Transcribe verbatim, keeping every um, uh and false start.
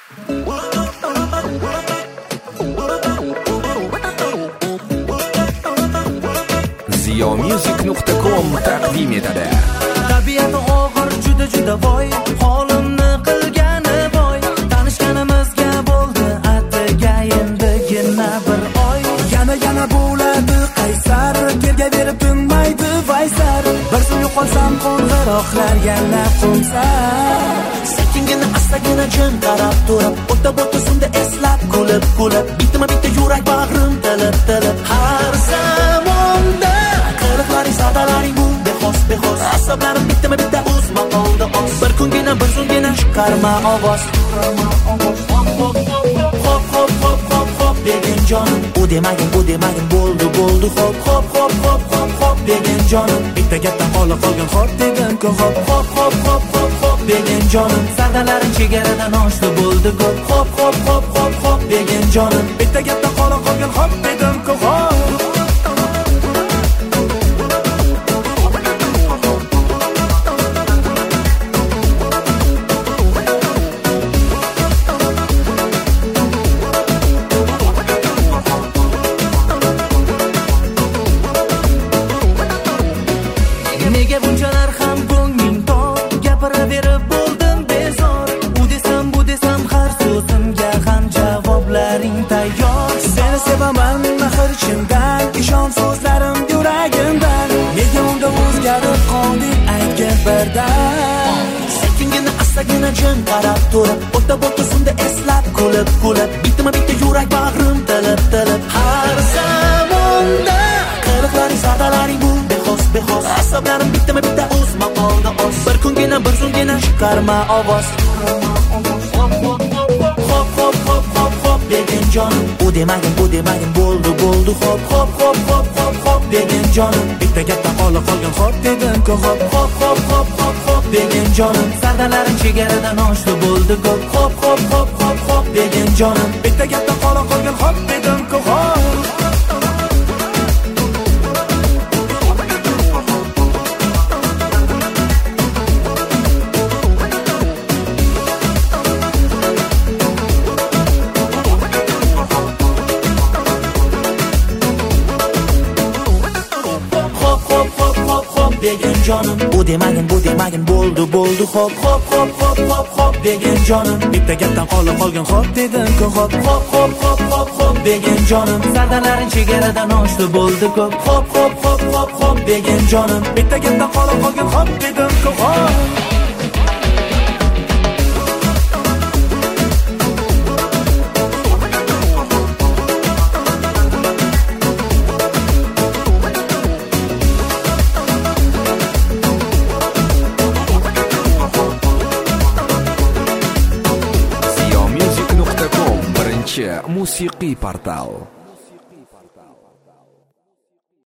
ziyomusic nuqta com taqdim etadi. Tabiati og'ir juda juda voy, holimni qilgani voy. Tanishganimizga bo'ldi atga endigina bir oy. Yana yana bo'ladi qaysar, terga berib tinmaydi vaysar. Bir so'ng yo'qolsam qo'ng'iroqlar yana qo'nsa. Sekingina astagina jin qarab turib, o'ta bo'ta sunda eslab kulib kulib, bitma bitta yurak bag'rim tilib tilib. Har zamonda qiliqlaring sadalaring bu bexos bexos, asablarim bitma bitta o'zma qoldi oz. Bir kungina bir so'ngina chiqarma ovoz. Hop hop hop hop hop hop hop degan jonim, u demagin bu demagin bo'ldi bo'ldi hop hop hop hop hop hop degan jonim, bitta gapdan qolib qolgan hop degan ku hop hop hop hop hop hop degan jonim, sardalaring chegaradan oshdi bo'ldi ko'p hop hop hop hop hop degan jonim, bitta gapdan qolib qolgan hop degan ku hop. Nega bunchalar ham ko'ngling tor, gapiraverib bo'ldim bezor. U desam bu desam har so'zimga ham javoblaring tayyor. Seni sevaman axir ichimdan, ishon so'zlarim yuragimdan. Nega unga o'zgarib qolding aytgin birdan. Sekingina astagina jin qarab turib, o'ta bo'ta sunda eslab kulib kulib, bitma bitta yurak bag'rim tilib tilib. Har zamonda qiliqlaring sadalaring bu bexos bexos, asablarim bitma bitta o'zma qoldi oz. Bir kungina bir so'ngina chiqarma ovoz. Hop hop hop hop hop hop hop degan jonim, u demagin bu demagin bo'ldi bo'ldi hop hop hop hop hop hop degan jonim, bitta gapdan qolib qolgan hop degan ku hop hop hop hop hop hop degan jonim, sardalaring chegaradan oshdi bo'ldi ko'p hop hop hop hop hop degan jonim, bitta gapdan qolib qolgan hop degan ku hop. degan jonim, u demagin bu demagin bo'ldi bo'ldi hop hop hop hop hop hop degan jonim, bitta gapdan qolib qolgan hop degan ku hop hop hop hop hop hop degan jonim, sardalaring chegaradan oshdi bo'ldi ko'p hop hop hop hop hop degan jonim, bitta gapdan qolib qolgan hop degan ku hop. ziyomusic nuqta com birinchi musiqiy portal.